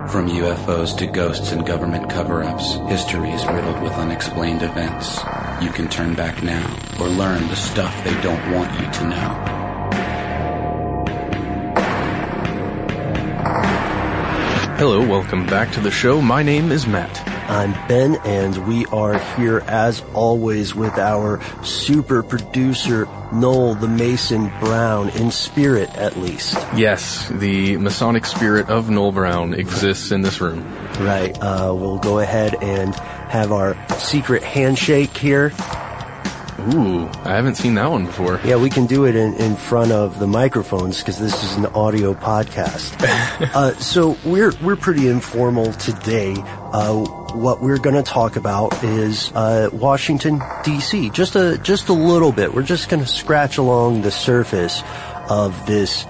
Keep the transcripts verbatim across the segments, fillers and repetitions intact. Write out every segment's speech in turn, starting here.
From U F Os to ghosts and government cover-ups, history is riddled with unexplained events. You can turn back now or learn the stuff they don't want you to know. Hello, welcome back to the show. My name is Matt. I'm Ben, and we are here as always with our super producer, Noel the Mason Brown, in spirit at least. Yes, the Masonic spirit of Noel Brown exists in this room. Right, uh, we'll go ahead and have our secret handshake here. Ooh, I haven't seen that one before. Yeah, we can do it in, in front of the microphones because this is an audio podcast. uh, so we're we're pretty informal today. Uh, what we're going to talk about is uh, Washington D C. Just a just a little bit. We're just going to scratch along the surface of this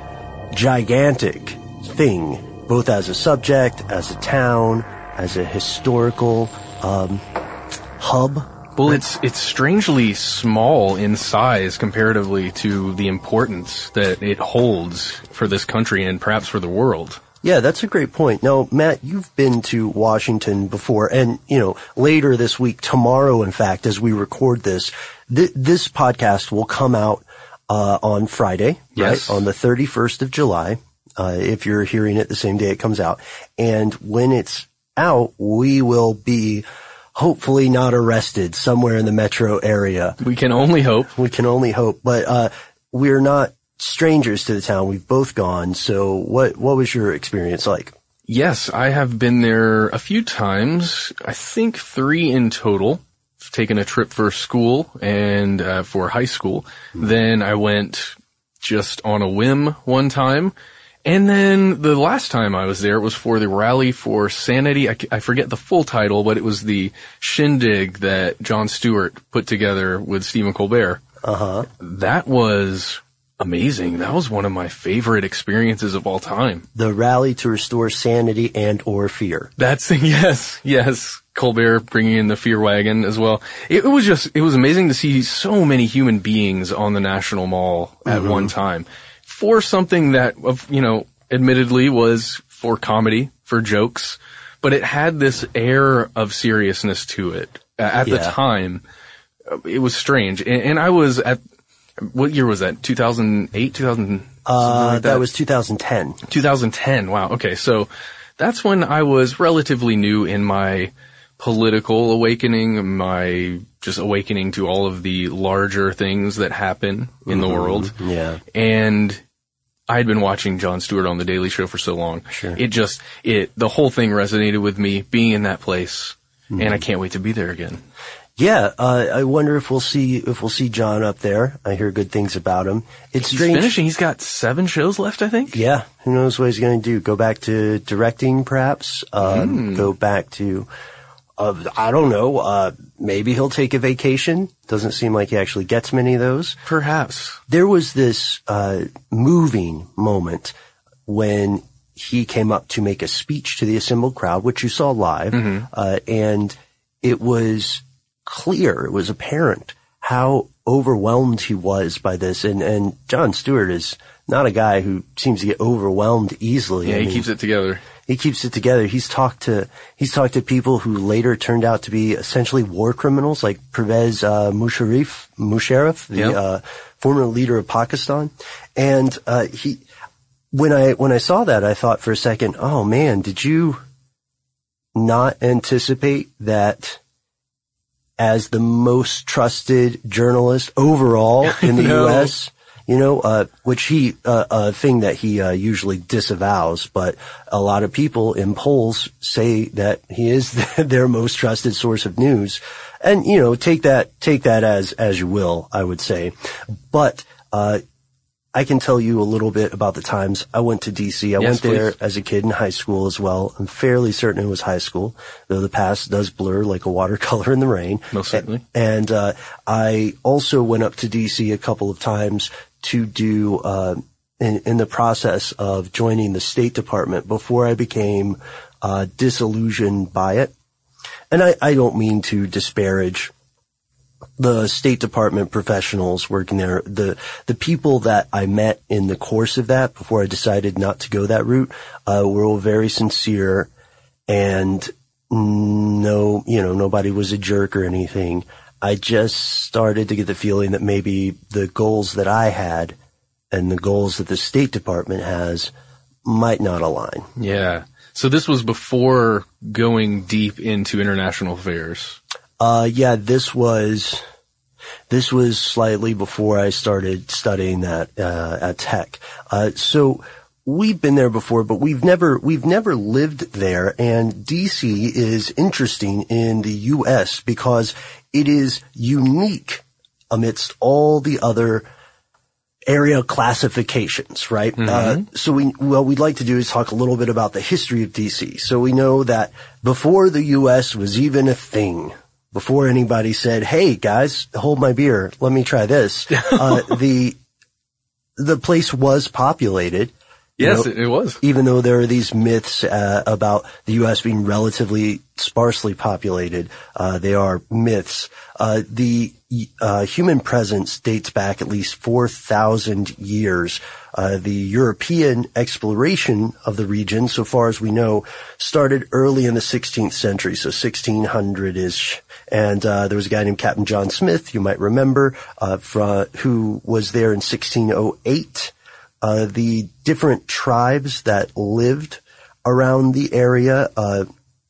gigantic thing, both as a subject, as a town, as a historical um, hub. Well, it's it's strangely small in size comparatively to the importance that it holds for this country and perhaps for the world. Yeah, that's a great point. Now, Matt, you've been to Washington before, and, you know, later this week, tomorrow, in fact, as we record this, th- this podcast will come out uh on Friday, yes. right? On the thirty-first of July, uh if you're hearing it the same day it comes out. And when it's out, we will be hopefully not arrested somewhere in the metro area. We can only hope. We can only hope. But uh we're not strangers to the town. We've both gone. So what what was your experience like? Yes, I have been there a few times. I think three in total. I've taken a trip for school and uh, for high school. Mm-hmm. Then I went just on a whim one time. And then the last time I was there, it was for the Rally for Sanity. I, I forget the full title, but it was the shindig that Jon Stewart put together with Stephen Colbert. Uh-huh. That was amazing. That was one of my favorite experiences of all time. The Rally to Restore Sanity and or Fear. That's, yes, yes. Colbert bringing in the fear wagon as well. It, it was just, it was amazing to see so many human beings on the National Mall at mm-hmm. one time. For something that, you know, admittedly was for comedy, for jokes, but it had this air of seriousness to it. At yeah. the time, it was strange. And, and I was at, what year was that? two thousand eight, two thousand? Uh, like that? that was two thousand ten. twenty ten, wow. Okay, so that's when I was relatively new in my political awakening, my just awakening to all of the larger things that happen in mm-hmm. the world. Yeah. And I had been watching Jon Stewart on The Daily Show for so long. Sure. It just, it, the whole thing resonated with me being in that place. Mm-hmm. And I can't wait to be there again. Yeah, uh, I wonder if we'll see, if we'll see John up there. I hear good things about him. It's he's strange. finishing. He's got seven shows left, I think. Yeah. Who knows what he's going to do? Go back to directing, perhaps? Um, mm. Go back to, uh, I don't know, uh, maybe he'll take a vacation. Doesn't seem like he actually gets many of those. Perhaps. There was this, uh, moving moment when he came up to make a speech to the assembled crowd, which you saw live, mm-hmm. uh, and it was clear, it was apparent how overwhelmed he was by this. And, and Jon Stewart is not a guy who seems to get overwhelmed easily. Yeah, I he mean, keeps it together. He keeps it together. He's talked to, he's talked to people who later turned out to be essentially war criminals, like Pervez uh, Musharraf, Musharraf, the yep. uh, former leader of Pakistan. And uh, he, when I when I saw that, I thought for a second, oh man, did you not anticipate that? As the most trusted journalist overall in the no. U S, you know, uh, which he, uh, a thing that he, uh, usually disavows, but a lot of people in polls say that he is their most trusted source of news. And, you know, take that, take that as, as you will, I would say. But, uh, I can tell you a little bit about the times I went to D C. I yes, went there please. as a kid in high school as well. I'm fairly certain it was high school, though the past does blur like a watercolor in the rain. Most certainly. And, uh, I also went up to D C a couple of times to do, uh, in, in the process of joining the State Department before I became, uh, disillusioned by it. And I, I don't mean to disparage the State Department professionals working there, the the people that I met in the course of that before I decided not to go that route, uh, were all very sincere and no, you know, nobody was a jerk or anything. I just started to get the feeling that maybe the goals that I had and the goals that the State Department has might not align. Yeah. So this was before going deep into international affairs. Uh, yeah, this was, this was slightly before I started studying that, uh, at Tech. Uh, so we've been there before, but we've never, we've never lived there. And D C is interesting in the U S because it is unique amidst all the other area classifications, right? Mm-hmm. Uh, so we, what we'd like to do is talk a little bit about the history of D C. So we know that before the U S was even a thing, before anybody said, hey guys, hold my beer, let me try this, uh, the, the place was populated. Yes, You know, it was. Even though there are these myths uh, about the U S being relatively sparsely populated, uh, they are myths. Uh, the uh, human presence dates back at least four thousand years. Uh, the European exploration of the region, so far as we know, started early in the sixteenth century, so sixteen hundred-ish. And uh, there was a guy named Captain John Smith, you might remember, uh, from, who was there in sixteen oh eight. Uh, the different tribes that lived around the area, uh,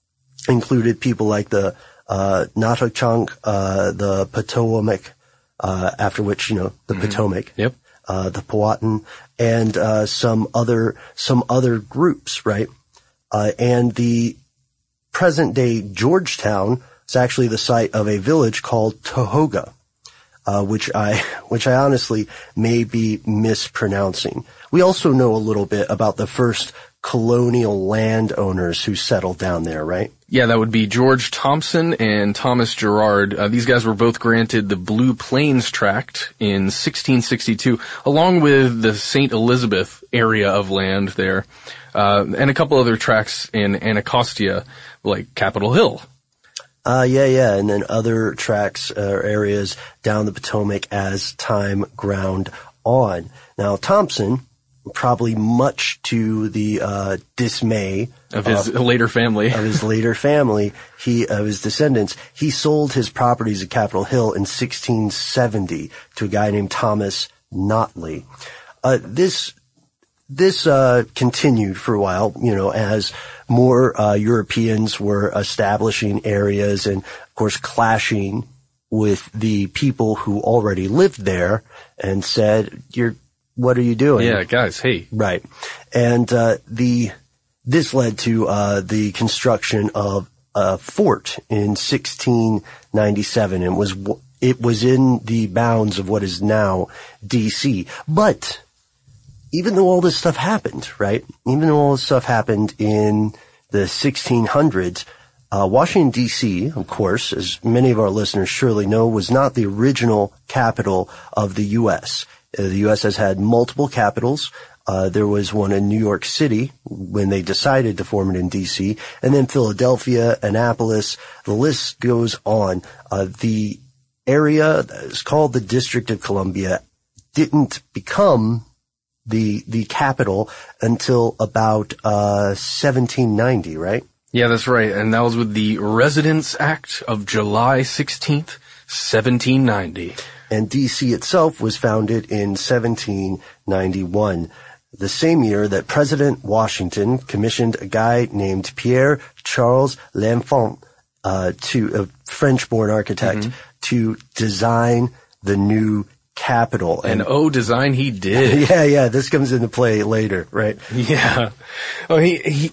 included people like the, uh, Natauchunk, uh, the Potomac, uh, after which, you know, the mm-hmm. Potomac. Yep. Uh, the Powhatan, and, uh, some other, some other groups, right? Uh, and the present day Georgetown is actually the site of a village called Tohoga. Uh, which I, which I honestly may be mispronouncing. We also know a little bit about the first colonial landowners who settled down there, right? Yeah, that would be George Thompson and Thomas Gerard. Uh, these guys were both granted the Blue Plains Tract in sixteen sixty-two, along with the Saint Elizabeth area of land there, uh, and a couple other tracts in Anacostia, like Capitol Hill. Uh, yeah, yeah, and then other tracts or uh, areas down the Potomac as time ground on. Now, Thompson, probably much to the uh dismay of his uh, later family, of his later family, he of his descendants, he sold his properties at Capitol Hill in sixteen seventy to a guy named Thomas Notley. Uh, this this uh continued for a while, you know, as more uh Europeans were establishing areas and, of course, clashing with the people who already lived there and said, "You're, what are you doing?" Yeah, guys, hey. Right. And uh the this led to uh the construction of a fort in sixteen ninety-seven, and was it was in the bounds of what is now D C. But even though all this stuff happened, right? Even though all this stuff happened in the sixteen hundreds, uh, Washington, D C, of course, as many of our listeners surely know, was not the original capital of the U S. Uh, the U S has had multiple capitals. Uh, there was one in New York City when they decided to form it in D C, and then Philadelphia, Annapolis, the list goes on. Uh, the area that is called the District of Columbia didn't become the the capital until about uh seventeen ninety, right? Yeah, that's right. And that was with the Residence Act of July sixteenth, seventeen ninety. And D C itself was founded in seventeen ninety-one, the same year that President Washington commissioned a guy named Pierre Charles L'Enfant, uh to a French-born architect, mm-hmm. to design the new capital. And, and oh, design he did. Yeah, yeah, this comes into play later, right? Yeah. Oh, he, he,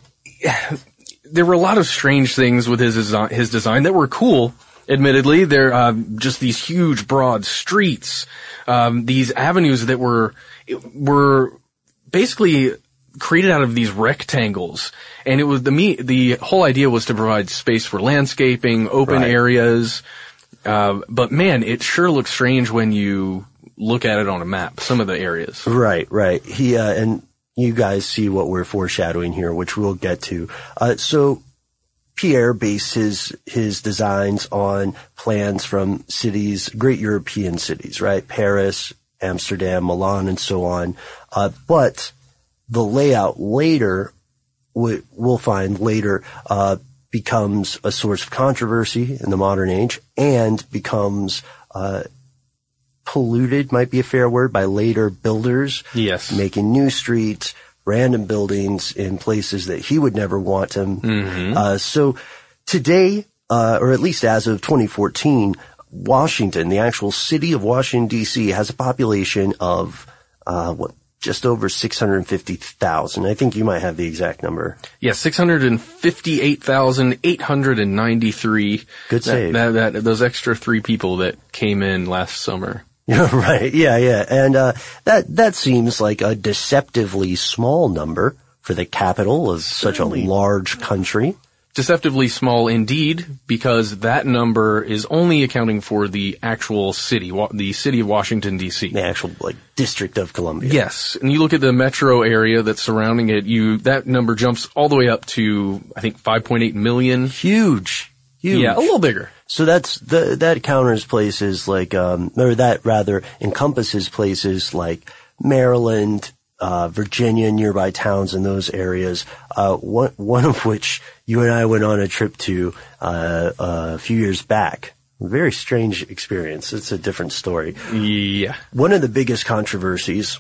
there were a lot of strange things with his design, his design that were cool, admittedly. There, uh, just these huge, broad streets, um, these avenues that were, were basically created out of these rectangles. And it was the me, the whole idea was to provide space for landscaping, open right. areas. Uh, but man, it sure looks strange when you look at it on a map, some of the areas. Right, right. He, uh, and you guys see what we're foreshadowing here, which we'll get to. Uh, so Pierre based his, his designs on plans from cities, great European cities, right? Paris, Amsterdam, Milan, and so on. Uh, but the layout later, we, we'll find later, uh, becomes a source of controversy in the modern age and becomes uh polluted, might be a fair word, by later builders. Yes. Making new streets, random buildings in places that he would never want them. Mm-hmm. Uh, so today, uh, or at least as of twenty fourteen, Washington, the actual city of Washington, D C, has a population of, uh, what, just over six hundred fifty thousand. I think you might have the exact number. Yeah, six hundred fifty-eight thousand eight hundred ninety-three. Good save. That, that, that, those extra three people that came in last summer. Yeah, right. Yeah, yeah. And, uh, that, that seems like a deceptively small number for the capital of such a large country. Deceptively small indeed, because that number is only accounting for the actual city, the city of Washington, D C. The actual, like, District of Columbia. Yes. And you look at the metro area that's surrounding it, you, that number jumps all the way up to, I think, five point eight million. Huge. Huge. Yeah, a little bigger. So that's, the, that counters places like, um, or that rather encompasses places like Maryland, uh, Virginia, nearby towns in those areas, uh, one, one of which you and I went on a trip to, uh, a few years back. Very strange experience. It's a different story. Yeah. One of the biggest controversies,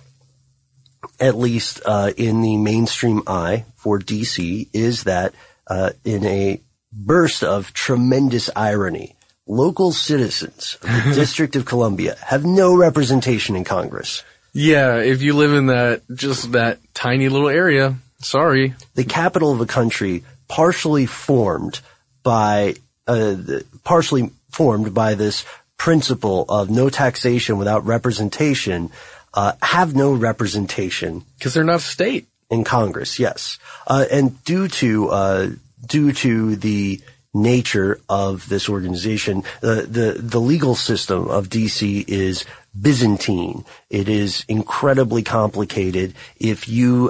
at least, uh, in the mainstream eye for D C, is that, uh, in a burst of tremendous irony, local citizens of the District of Columbia have no representation in Congress. Yeah, if you live in that, just that tiny little area, sorry. The capital of a country partially formed by, uh, partially formed by this principle of no taxation without representation, uh, have no representation. Because they're not a state. In Congress, yes. Uh, and due to, uh, due to the nature of this organization, the, the, the legal system of D C is Byzantine. It is incredibly complicated. If you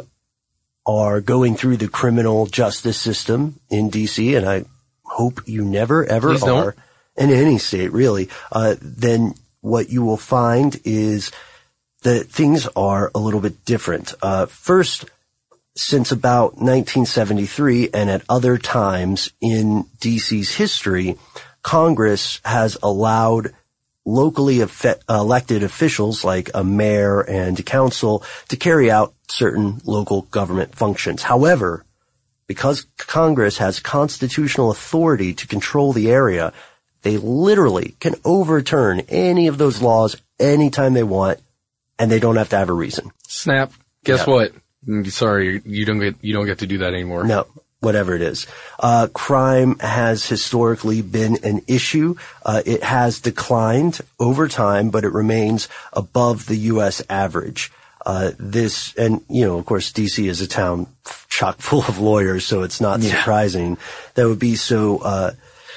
are going through the criminal justice system in D C, and I hope you never ever Please are, don't. in any state really, uh, then what you will find is that things are a little bit different. Uh, first, since about nineteen seventy-three and at other times in D C's history, Congress has allowed locally efe- elected officials like a mayor and a council to carry out certain local government functions. However, because Congress has constitutional authority to control the area, they literally can overturn any of those laws anytime they want, and they don't have to have a reason. Snap. Guess Yeah. what? Sorry, you don't get you don't get to do that anymore. No, whatever it is. Uh, crime has historically been an issue. Uh, it has declined over time, but it remains above the U S average. Uh, this, and, you know, of course, D C is a town chock full of lawyers, so it's not Yeah. surprising that would be so, uh,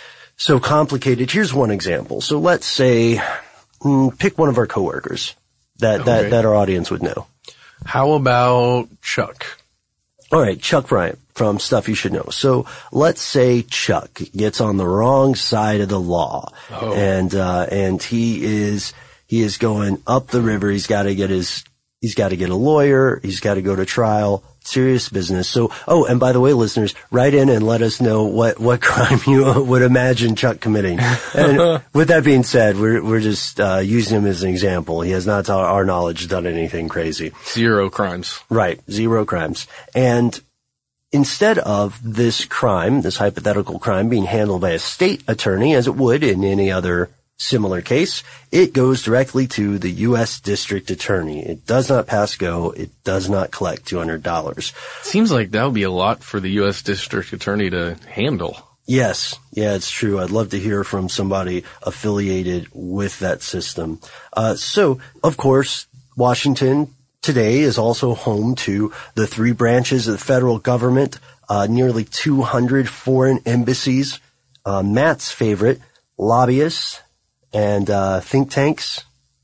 so complicated. Here's one example. So let's say, mm, pick one of our coworkers that, that, Okay. that our audience would know. How about Chuck? All right, Chuck Bryant from Stuff You Should Know. So let's say Chuck gets on the wrong side of the law, Oh. and uh, and he is he is going up the river. He's got to get his he's got to get a lawyer. He's got to go to trial. Serious business. So, oh, and by the way, listeners, write in and let us know what what crime you would imagine Chuck committing. And with that being said, we're we're just uh, using him as an example. He has not, to our knowledge, done anything crazy. Zero crimes. Right, zero crimes. And instead of this crime, this hypothetical crime, being handled by a state attorney, as it would in any other similar case, it goes directly to the U S District Attorney. It does not pass go. It does not collect two hundred dollars. Seems like that would be a lot for the U S District Attorney to handle. Yes, yeah, it's true. I'd love to hear from somebody affiliated with that system. Uh, so, of course, Washington today is also home to the three branches of the federal government, uh, nearly two hundred foreign embassies, uh, Matt's favorite, lobbyists, and uh, think tanks.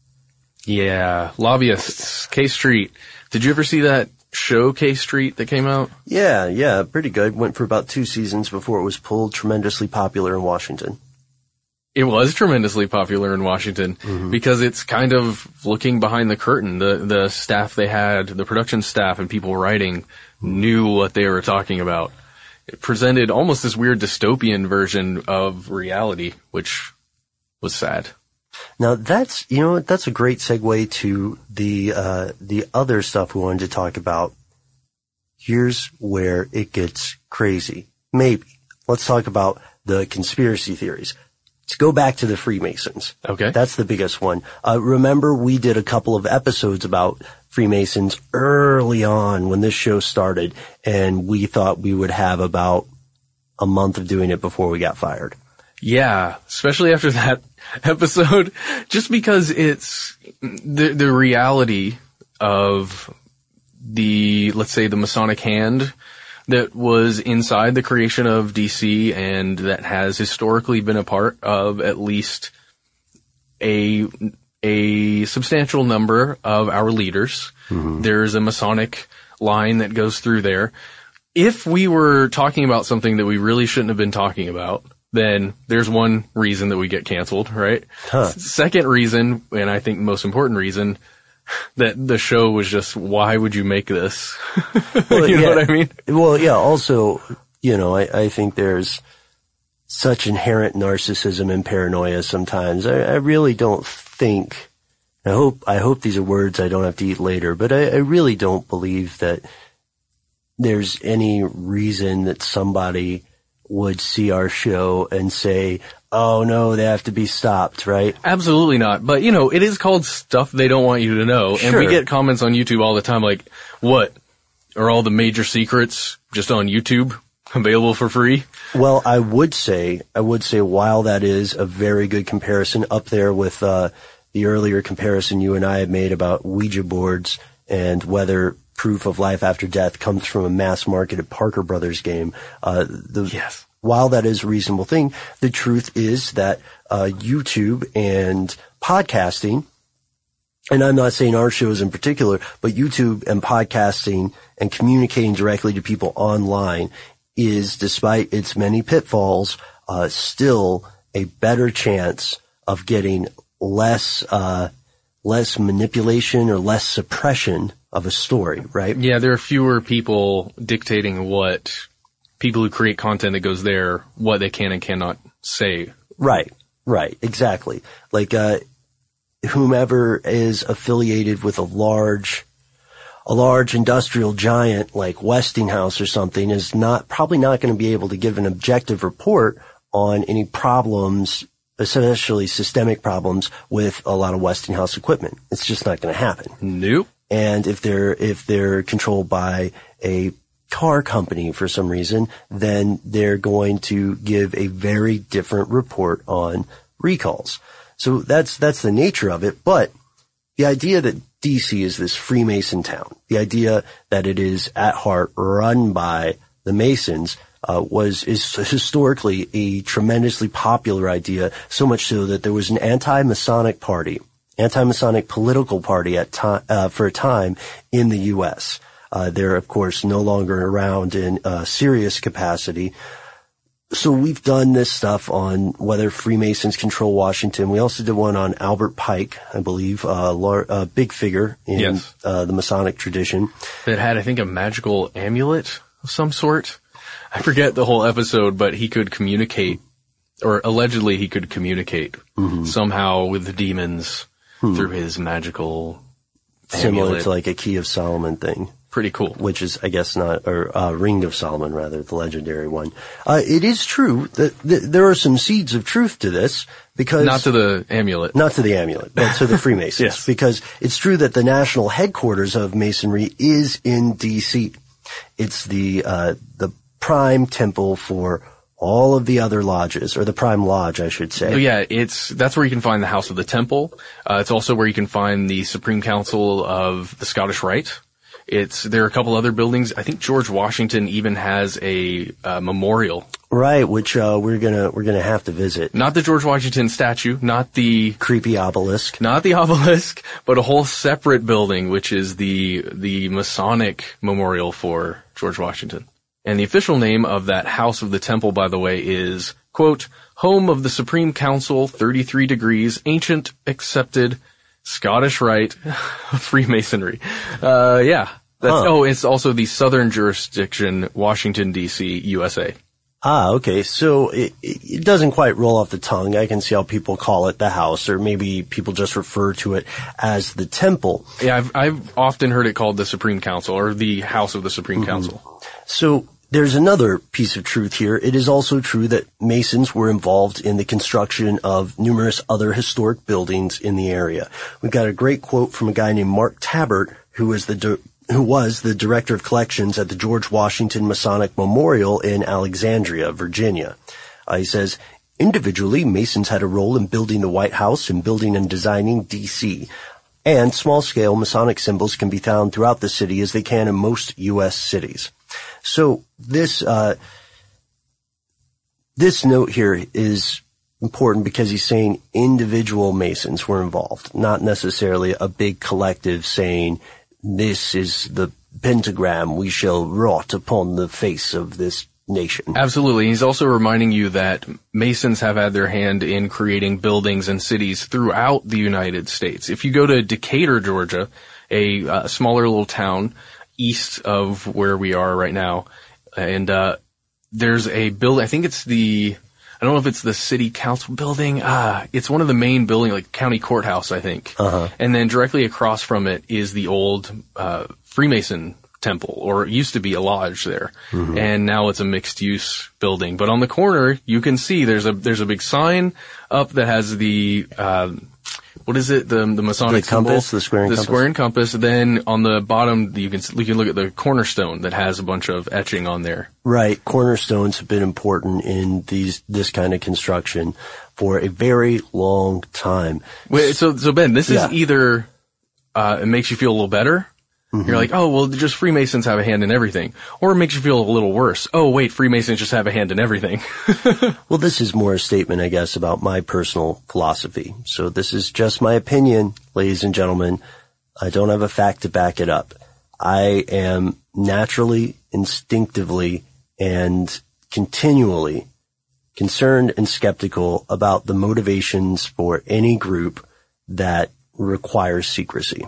Yeah, lobbyists. K Street. Did you ever see that show K Street that came out? Yeah, yeah, pretty good. Went for about two seasons before it was pulled. Tremendously popular in Washington. It was tremendously popular in Washington mm-hmm. because it's kind of looking behind the curtain. The the staff they had, the production staff and people writing knew what they were talking about. it presented almost this weird dystopian version of reality, which was sad. Now that's, you know, that's a great segue to the, uh, the other stuff we wanted to talk about. Here's where it gets crazy. Maybe. Let's talk about the conspiracy theories. Let's go back to the Freemasons. Okay. That's the biggest one. Uh, remember we did a couple of episodes about Freemasons early on when this show started, and we thought we would have about a month of doing it before we got fired. Yeah, especially after that episode, just because it's the the reality of the, let's say, the Masonic hand that was inside the creation of D C and that has historically been a part of at least a a substantial number of our leaders. Mm-hmm. There's a Masonic line that goes through there. If we were talking about something that we really shouldn't have been talking about, then there's one reason that we get canceled, right? Huh. Second reason, and I think the most important reason, that the show was just, why would you make this? Well, you know yeah. what I mean? Well, yeah, also, you know, I, I think there's such inherent narcissism and paranoia sometimes. I, I really don't think, I hope, I hope these are words I don't have to eat later, but I, I really don't believe that there's any reason that somebody would see our show and say, oh no, they have to be stopped, right? Absolutely not. But, you know, it is called Stuff They Don't Want You to Know. Sure. And we get comments on YouTube all the time like, what? Are all the major secrets just on YouTube available for free? Well, I would say, I would say while that is a very good comparison up there with, uh, the earlier comparison you and I had made about Ouija boards and whether proof of life after death comes from a mass marketed Parker Brothers game. Uh, the, yes. While that is a reasonable thing, the truth is that, uh, YouTube and podcasting, and I'm not saying our shows in particular, but YouTube and podcasting and communicating directly to people online is, despite its many pitfalls, uh, still a better chance of getting less, uh, less manipulation or less suppression of a story, right? Yeah, there are fewer people dictating what people who create content that goes there, what they can and cannot say. Right, right, exactly. Like, uh, whomever is affiliated with a large, a large industrial giant like Westinghouse or something is not, probably not going to be able to give an objective report on any problems, especially systemic problems with a lot of Westinghouse equipment. It's just not going to happen. Nope. And if they're, if they're controlled by a car company for some reason, then they're going to give a very different report on recalls. So that's, that's the nature of it. But the idea that D C is this Freemason town, the idea that it is at heart run by the Masons, uh, was, is historically a tremendously popular idea, so much so that there was an anti-Masonic party, anti-Masonic political party at time, uh, for a time in the U S. Uh, they're, of course, no longer around in a serious capacity. So we've done this stuff on whether Freemasons control Washington. We also did one on Albert Pike, I believe, a uh, lar- uh, big figure in yes. uh, the Masonic tradition. That had, I think, a magical amulet of some sort. I forget the whole episode, but he could communicate, or allegedly he could communicate mm-hmm. somehow with the demons hmm. through his magical Similar amulet. to like a Key of Solomon thing. Pretty cool. Which is, I guess, not, or uh, Ring of Solomon, rather, the legendary one. Uh, it is true that th- there are some seeds of truth to this, because... Not to the amulet. Not to the amulet, but to the Freemasons. Yes. Because it's true that the national headquarters of Masonry is in D C. It's the, uh, the prime temple for all of the other lodges, or the prime lodge, I should say. So yeah, it's, that's where you can find the House of the Temple. Uh, it's also where you can find the Supreme Council of the Scottish Rite. It's, there are a couple other buildings. I think George Washington even has a, uh, memorial. Right, which, uh, we're gonna, we're gonna have to visit. Not the George Washington statue, not the... creepy obelisk. Not the obelisk, but a whole separate building, which is the, the Masonic memorial for George Washington. And the official name of that House of the Temple, by the way, is, quote, Home of the Supreme Council, thirty-three degrees, ancient, accepted, Scottish Rite, Freemasonry. Uh, yeah. That's, Huh. Oh, it's also the Southern Jurisdiction, Washington, D C, U S A. Ah, okay. So it, it doesn't quite roll off the tongue. I can see how people call it the house, or maybe people just refer to it as the temple. Yeah, I've, I've often heard it called the Supreme Council, or the House of the Supreme mm-hmm. Council. So there's another piece of truth here. It is also true that Masons were involved in the construction of numerous other historic buildings in the area. We've got a great quote from a guy named Mark Tabbert, who is the di- who was the director of collections at the George Washington Masonic Memorial in Alexandria, Virginia. Uh, he says, individually, Masons had a role in building the White House and building and designing D C, and small-scale Masonic symbols can be found throughout the city as they can in most U S cities. So this uh this note here is important because he's saying individual Masons were involved, not necessarily a big collective saying, this is the pentagram we shall wrought upon the face of this nation. Absolutely. He's also reminding you that Masons have had their hand in creating buildings and cities throughout the United States. If you go to Decatur, Georgia, a uh, smaller little town east of where we are right now, and uh there's a building, I think it's the, I don't know if it's the city council building. Ah, it's one of the main buildings, like county courthouse, I think. Uh-huh. And then directly across from it is the old uh Freemason temple, or it used to be a lodge there. Mm-hmm. And now it's a mixed use building. But on the corner, you can see there's a there's a big sign up that has the um what is it? The the Masonic the compass, symbol, the square and the compass. square and compass. Then on the bottom, you can you can look at the cornerstone that has a bunch of etching on there. Right, cornerstones have been important in these this kind of construction for a very long time. Wait, so so Ben, this yeah. is either uh it makes you feel a little better. Mm-hmm. You're like, oh, well, just Freemasons have a hand in everything. Or it makes you feel a little worse. Oh, wait, Freemasons just have a hand in everything. Well, this is more a statement, I guess, about my personal philosophy. So this is just my opinion, ladies and gentlemen. I don't have a fact to back it up. I am naturally, instinctively, and continually concerned and skeptical about the motivations for any group that requires secrecy.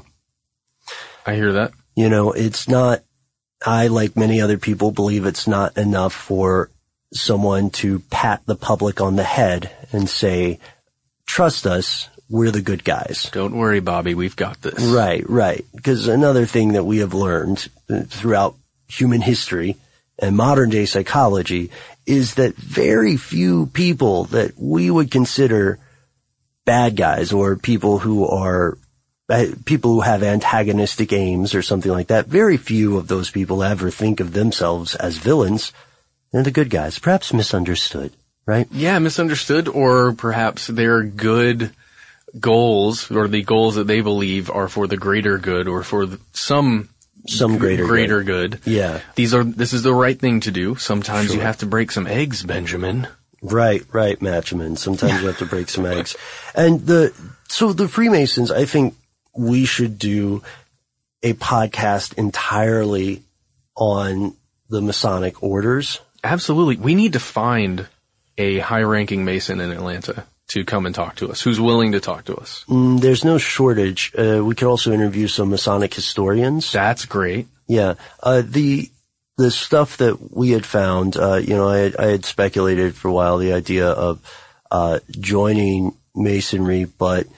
I hear that. You know, it's not, I, like many other people, believe it's not enough for someone to pat the public on the head and say, trust us, we're the good guys. Don't worry, Bobby, we've got this. Right, right. Because another thing that we have learned throughout human history and modern day psychology is that very few people that we would consider bad guys or people who are people who have antagonistic aims or something like that, very few of those people ever think of themselves as villains. They're the good guys, perhaps misunderstood, right? Yeah, misunderstood, or perhaps their good goals, or the goals that they believe are for the greater good, or for the, some some greater greater good. good. Yeah. These are this is the right thing to do. Sometimes sure. you have to break some eggs, Benjamin. Right, right, Matchaman. Sometimes you have to break some eggs. And the so the Freemasons, I think we should do a podcast entirely on the Masonic orders. Absolutely. We need to find a high-ranking Mason in Atlanta to come and talk to us, who's willing to talk to us. Mm, there's no shortage. Uh, we could also interview some Masonic historians. That's great. Yeah. Uh, the the stuff that we had found, uh, you know, I had, I had speculated for a while the idea of uh joining Masonry, but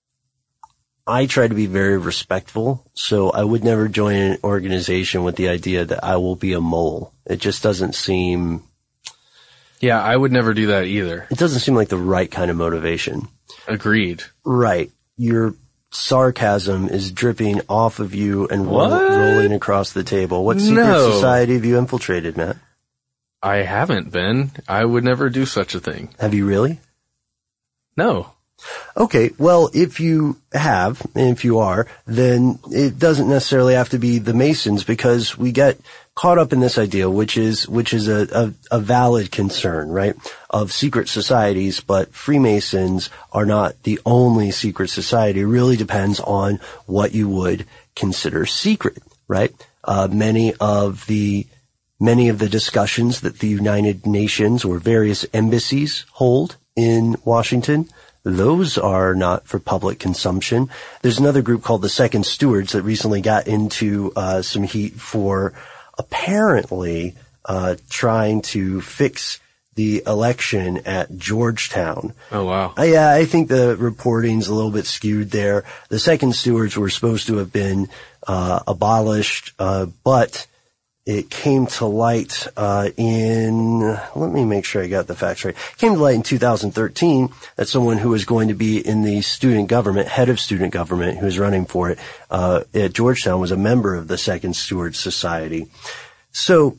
I try to be very respectful, so I would never join an organization with the idea that I will be a mole. It just doesn't seem... Yeah, I would never do that either. It doesn't seem like the right kind of motivation. Agreed. Right. Your sarcasm is dripping off of you and what? Roll, rolling across the table. What secret no. society have you infiltrated, Matt? I haven't, Ben. I would never do such a thing. Have you really? No. Okay, well, if you have, and if you are, then it doesn't necessarily have to be the Masons, because we get caught up in this idea, which is, which is a, a, a valid concern, right, of secret societies, but Freemasons are not the only secret society. It really depends on what you would consider secret, right? Uh, many of the, many of the discussions that the United Nations or various embassies hold in Washington, those are not for public consumption. There's another group called the Second Stewards that recently got into uh, some heat for apparently uh trying to fix the election at Georgetown. Oh, wow. Uh, yeah, I think the reporting's a little bit skewed there. The Second Stewards were supposed to have been uh abolished, uh but it came to light uh in, let me make sure I got the facts right. It came to light in two thousand thirteen that someone who was going to be in the student government, head of student government, who was running for it uh at Georgetown, was a member of the Second Stewards Society. So,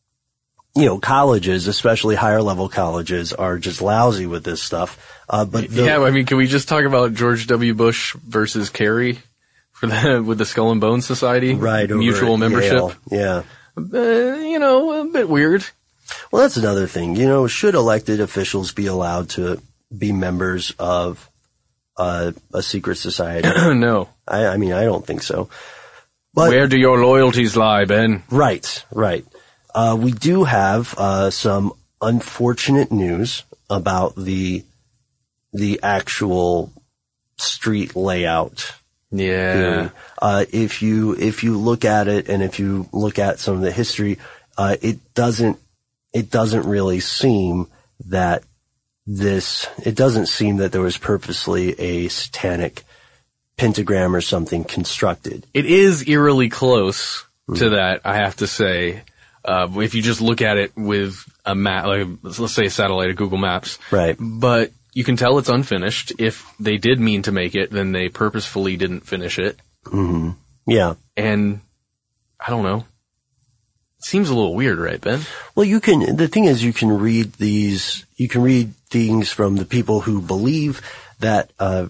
you know, colleges, especially higher level colleges, are just lousy with this stuff. Uh but the, yeah, I mean, can we just talk about George W. Bush versus Kerry for the with the Skull and Bones Society? Right, over mutual at membership. Yale. Yeah. Uh, you know, a bit weird. Well, that's another thing. You know, should elected officials be allowed to be members of uh, a secret society? No. I, I mean, I don't think so. But, where do your loyalties lie, Ben? Right, right. Uh, we do have uh, some unfortunate news about the the actual street layout. Yeah. Theory. Uh, if you, if you look at it and if you look at some of the history, uh, it doesn't, it doesn't really seem that this, it doesn't seem that there was purposely a satanic pentagram or something constructed. It is eerily close mm. to that, I have to say. Uh, if you just look at it with a map, like, let's say a satellite of Google Maps. Right. But you can tell it's unfinished. If they did mean to make it, then they purposefully didn't finish it. Mm-hmm. Yeah. And I don't know. It seems a little weird, right, Ben? Well, you can, the thing is you can read these, you can read things from the people who believe that, uh,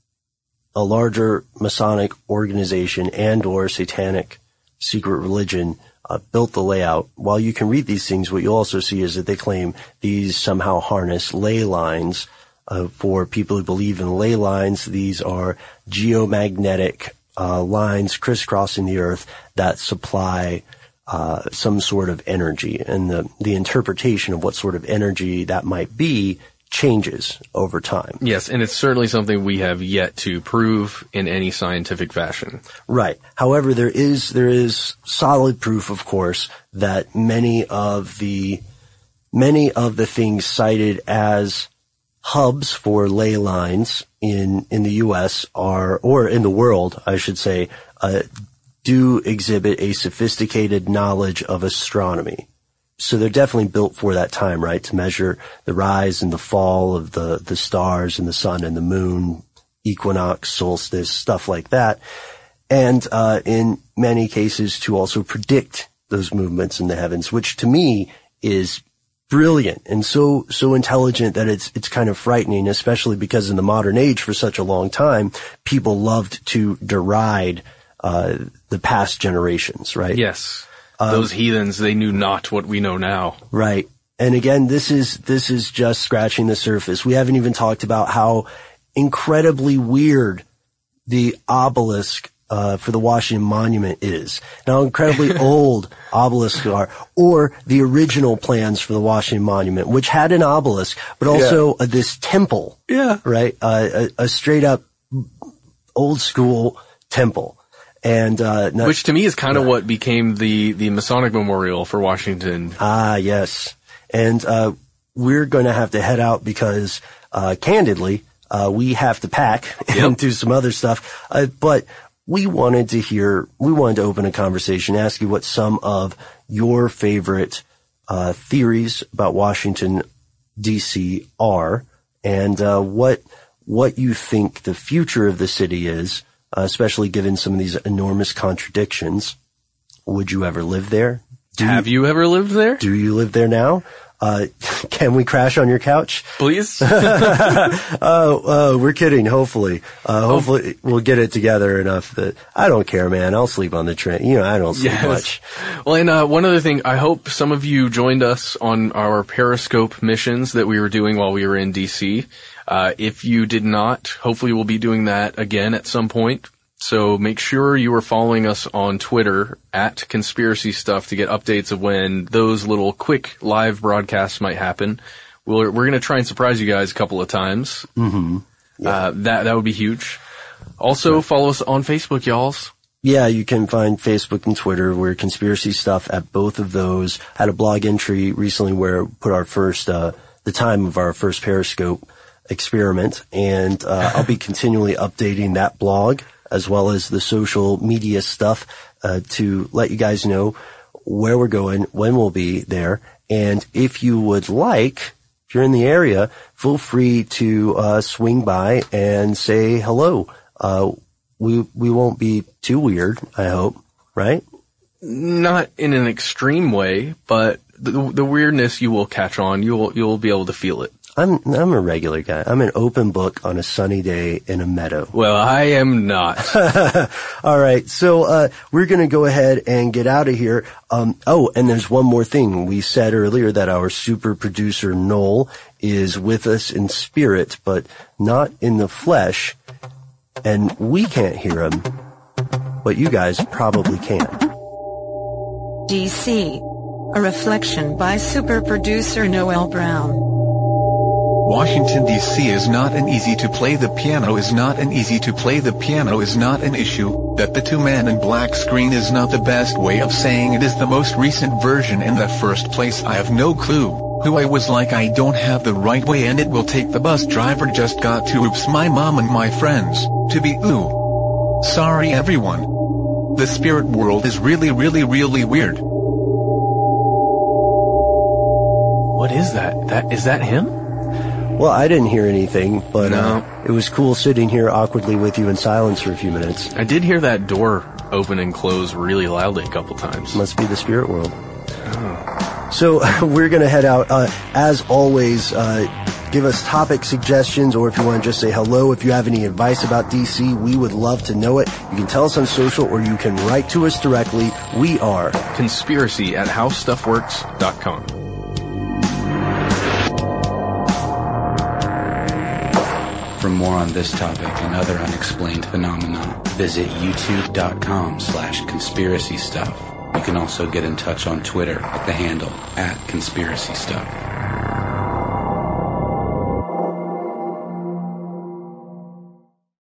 a larger Masonic organization and or satanic secret religion uh, built the layout. While you can read these things, what you'll also see is that they claim these somehow harness ley lines. Uh, for people who believe in ley lines, these are geomagnetic uh, lines crisscrossing the earth that supply uh, some sort of energy. And the, the interpretation of what sort of energy that might be changes over time. Yes, and it's certainly something we have yet to prove in any scientific fashion. Right. However, there is there is solid proof, of course, that many of the many of the things cited as hubs for ley lines in in the U S are, or in the world, I should say, uh, do exhibit a sophisticated knowledge of astronomy. So they're definitely built for that time, right? To measure the rise and the fall of the the stars and the sun and the moon, equinox, solstice, stuff like that. And uh in many cases to also predict those movements in the heavens, which to me is brilliant and so, so intelligent that it's, it's kind of frightening, especially because in the modern age for such a long time, people loved to deride, uh, the past generations, right? Yes. Um, Those heathens, they knew not what we know now. Right. And again, this is, this is just scratching the surface. We haven't even talked about how incredibly weird the obelisk Uh, for the Washington Monument is, and how incredibly old obelisks are, or the original plans for the Washington Monument, which had an obelisk, but also yeah. uh, this temple. Yeah. Right? Uh, a, a straight up old school temple. And, uh, not, which to me is kind of yeah. what became the, the Masonic Memorial for Washington. Ah, yes. And, uh, we're going to have to head out because, uh, candidly, uh, we have to pack yep. and do some other stuff. Uh, but, We wanted to hear, we wanted to open a conversation, ask you what some of your favorite uh theories about Washington, D C are, and uh what what you think the future of the city is, uh, especially given some of these enormous contradictions. Would you ever live there? Do Have you, you ever lived there? Do you live there now? Uh, can we crash on your couch? Please? uh, uh, we're kidding, hopefully. Uh, hopefully we'll get it together enough that, I don't care, man, I'll sleep on the train. You know, I don't sleep yes. much. Well, and, uh, one other thing, I hope some of you joined us on our Periscope missions that we were doing while we were in D C. Uh, if you did not, hopefully we'll be doing that again at some point. So make sure you are following us on Twitter at Conspiracy Stuff to get updates of when those little quick live broadcasts might happen. We're, we're going to try and surprise you guys a couple of times. Mm-hmm. Yeah. Uh, that, that would be huge. Also, right. Follow us on Facebook, y'alls. Yeah, you can find Facebook and Twitter. We're Conspiracy Stuff at both of those. Had a blog entry recently where we put our first, uh, the time of our first Periscope experiment. And, uh, I'll be continually updating that blog as well as the social media stuff, uh, to let you guys know where we're going, when we'll be there. And if you would like, if you're in the area, feel free to, uh, swing by and say hello. Uh, We, we won't be too weird, I hope, right? Not in an extreme way, but the, the weirdness you will catch on. You'll, you'll be able to feel it. I'm, I'm a regular guy. I'm an open book on a sunny day in a meadow. Well, I am not. All right. So, uh, we're going to go ahead and get out of here. Um, oh, and there's one more thing. We said earlier that our super producer, Noel, is with us in spirit, but not in the flesh. And we can't hear him, but you guys probably can. D C. A reflection by super producer Noel Brown. Washington, D C is not an easy to play the piano is not an easy to play the piano is not an issue. That the two-man in black screen is not the best way of saying it is the most recent version in the first place. I have no clue who I was like I don't have the right way and it will take the bus driver just got to oops my mom and my friends to be ooh. Sorry everyone. The spirit world is really really really weird. What is that? That is that him? Well, I didn't hear anything, but no. uh, it was cool sitting here awkwardly with you in silence for a few minutes. I did hear that door open and close really loudly a couple times. Must be the spirit world. Oh. So we're going to head out. Uh, as always, uh, give us topic suggestions, or if you want to just say hello, if you have any advice about D C, we would love to know it. You can tell us on social, or you can write to us directly. We are Conspiracy at how stuff works dot com. For more on this topic and other unexplained phenomena, visit youtube.com slash conspiracy stuff. You can also get in touch on Twitter at the handle at conspiracy stuff.